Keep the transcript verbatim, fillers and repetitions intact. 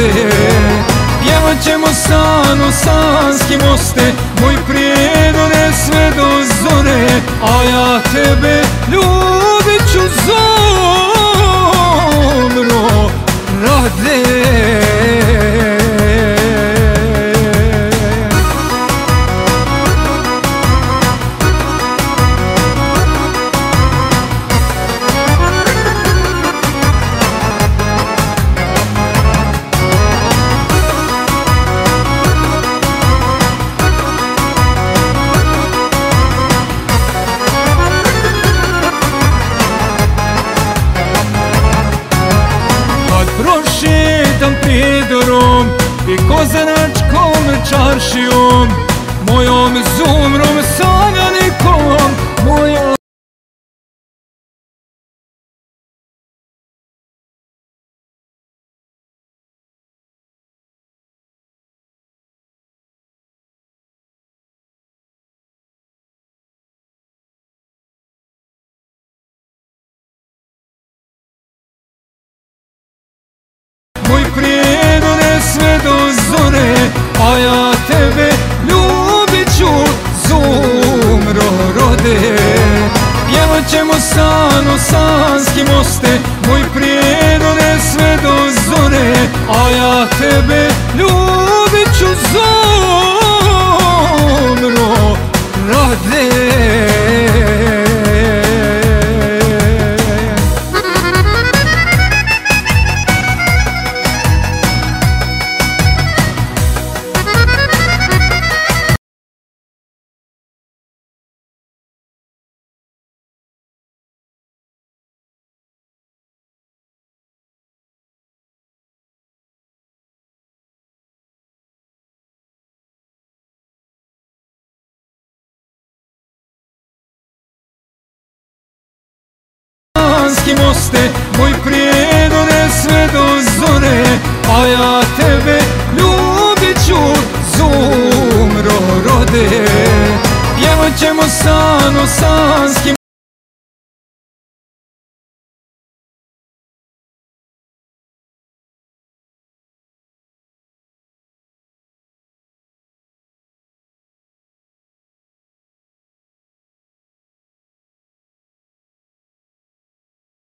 rode. Pjevat ćemo sano sanski moste, moj prijedore sve do zore, a ja tebe ljubit ću zomro rode. Prošetam prijedorom i kozaračkom čaršijom, mojom zumrom sanjanikom, mojom moj prijedore sve do zore, a ja tebe ljubit ću zumro rode. Pjevat ćemo sano sanski moste, moj prijedore sve do zore, a ja tebe ljubit ću zomro rode. Moste, moj prijedore sve do zore, a ja tebe ljubit ću zumro rode. Pjevat ćemo sano sanski